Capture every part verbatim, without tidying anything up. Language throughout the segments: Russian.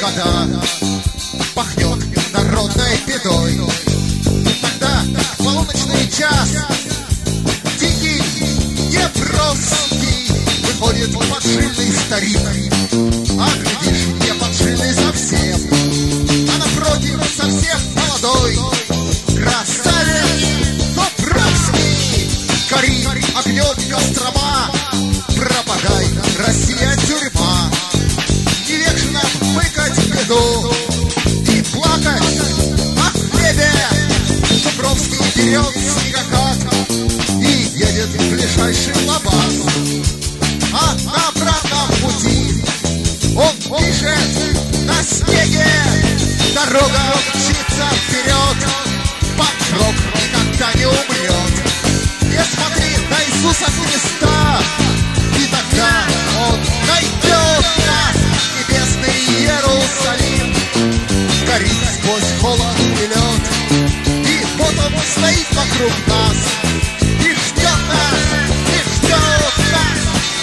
когда пахнет народной бедой. Тогда в полуночный час дикий, Днепровский выходит подшильный старик. А глядишь, не подшильный совсем, а напротив совсем молодой красавец Днепровский. Гори огнет Кострома, пропадай, Россия, тюрьма. Не вечно выкать беду и плакать о хлебе. Днепровский берет снегокат и едет в ближайший лабаз. А на обратном пути он пишет на снеге: дорога мчится вперед, покров никогда не умрет. Не смотри на Иисуса Христа, и тогда Он найдет нас. Небесный Иерусалим горит сквозь холод и лед, и вот Он стоит вокруг нас и ждет нас, и ждет нас.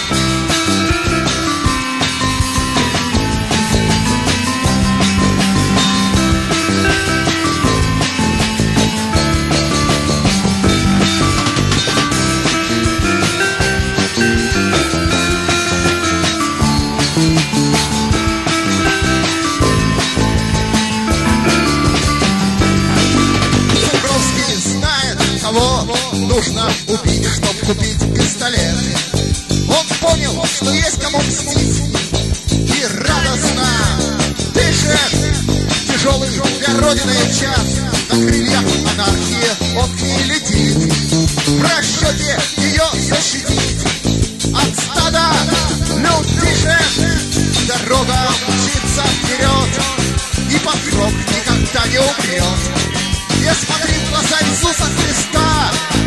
Нужно убить, чтоб купить пистолет. Он понял, что есть кому мстить, и радостно дышит тяжелый для Родины час. На крыльях анархии он к ней летит, в расчете ее защитить от стада людишек. Дорога мчится вперед, и покров никогда не умрет. Не смотри в глаза Иисуса Христа,